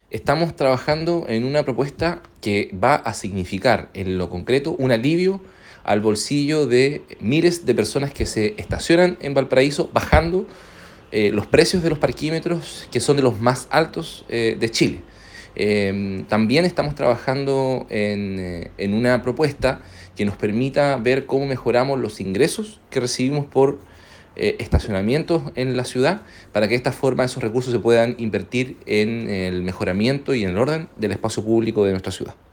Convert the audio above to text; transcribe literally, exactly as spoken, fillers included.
Estamos trabajando en una propuesta que va a significar en lo concreto un alivio al bolsillo de miles de personas que se estacionan en Valparaíso, bajando eh, los precios de los parquímetros, que son de los más altos eh, de Chile. Eh, también estamos trabajando en, eh, en una propuesta que nos permita ver cómo mejoramos los ingresos que recibimos por eh, estacionamientos en la ciudad, para que de esta forma esos recursos se puedan invertir en el mejoramiento y en el orden del espacio público de nuestra ciudad.